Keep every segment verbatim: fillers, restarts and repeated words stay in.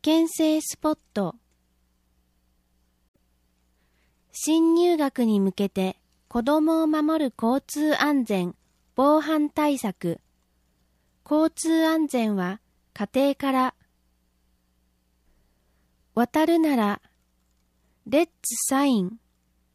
険性スポット。新入学に向けて子どもを守る交通安全、防犯対策。交通安全は家庭から。渡るなら、レッツサイン。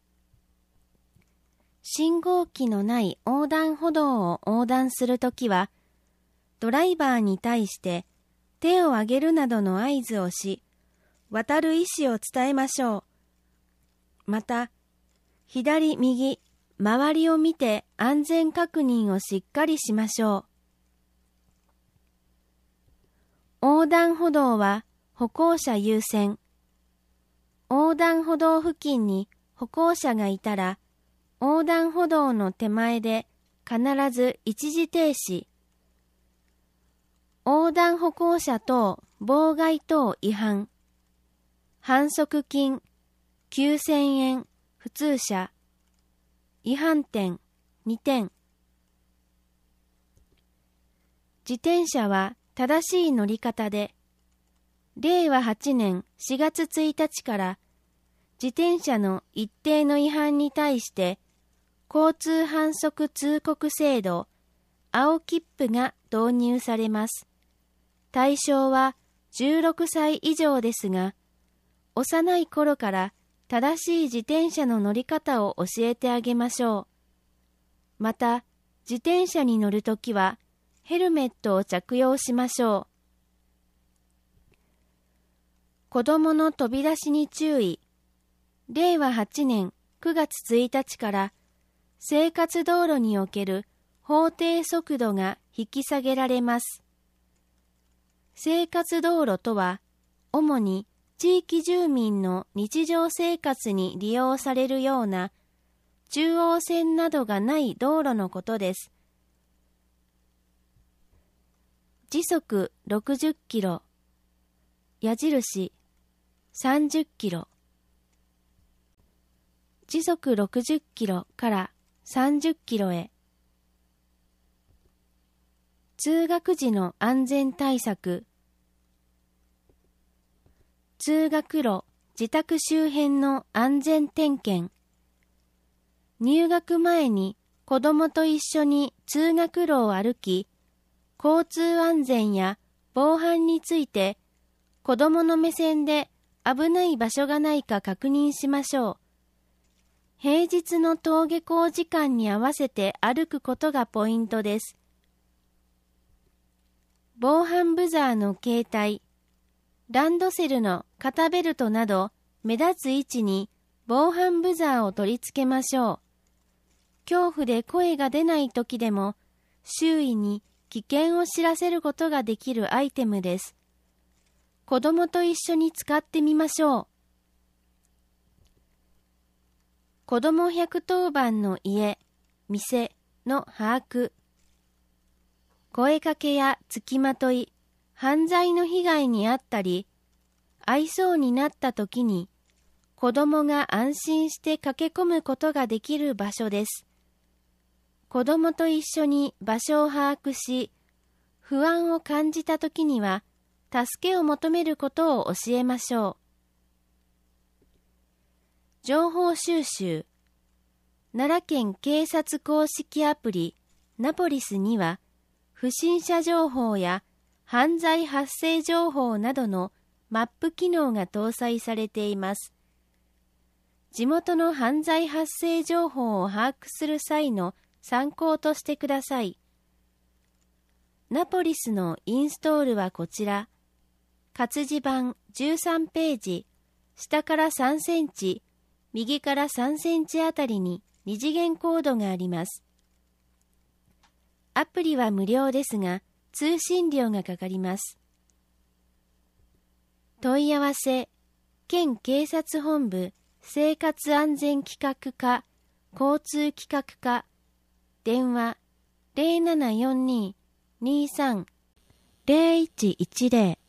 信号機のない横断歩道を横断するときは、ドライバーに対して手を挙げるなどの合図をし、渡る意思を伝えましょう。また、左右、周りを見て安全確認をしっかりしましょう。横断歩道は歩行者優先。横断歩道付近に歩行者がいたら、横断歩道の手前で必ず一時停止。横断歩行者等妨害等違反。反則金きゅうせんえん、普通車。違反点にてん。自転車は正しい乗り方で、れいわはちねんしがつついたちから自転車の一定の違反に対して交通反則通告制度、青切符が導入されます。対象はじゅうろくさい以上ですが、幼い頃から正しい自転車の乗り方を教えてあげましょう。また、自転車に乗るときはヘルメットを着用しましょう。子供の飛び出しに注意。れいわはちねんくがつついたちから生活道路における法定速度が引き下げられます。生活道路とは、主に地域住民の日常生活に利用されるような中央線などがない道路のことです。時速ろくじゅっキロ、矢印さんじゅっキロ。時速ろくじゅっキロからさんじゅっキロへ。通学時の安全対策。通学路、自宅周辺の安全点検。入学前に子どもと一緒に通学路を歩き、交通安全や防犯について子どもの目線で危ない場所がないか確認しましょう。平日の登下校時間に合わせて歩くことがポイントです。防犯ブザーの携帯、ランドセルの肩ベルトなど目立つ位置に防犯ブザーを取り付けましょう。恐怖で声が出ない時でも周囲に危険を知らせることができるアイテムです。子供と一緒に使ってみましょう。子どもひゃくとおばんの家、店の把握。声かけや付きまとい、犯罪の被害に遭ったり、会いそうになったときに、子どもが安心して駆け込むことができる場所です。子どもと一緒に場所を把握し、不安を感じたときには、助けを求めることを教えましょう。情報収集。奈良県警察公式アプリナポリスには、不審者情報や犯罪発生情報などのマップ機能が搭載されています。地元の犯罪発生情報を把握する際の参考としてください。ナポリスのインストールはこちら。活字版じゅうさんページ、下からさんセンチ、右からさんセンチあたりに二次元コードがあります。アプリは無料ですが、通信料がかかります。問い合わせ、県警察本部生活安全企画課交通企画課、電話 ゼロななよんに にーさん ゼロいちいちゼロ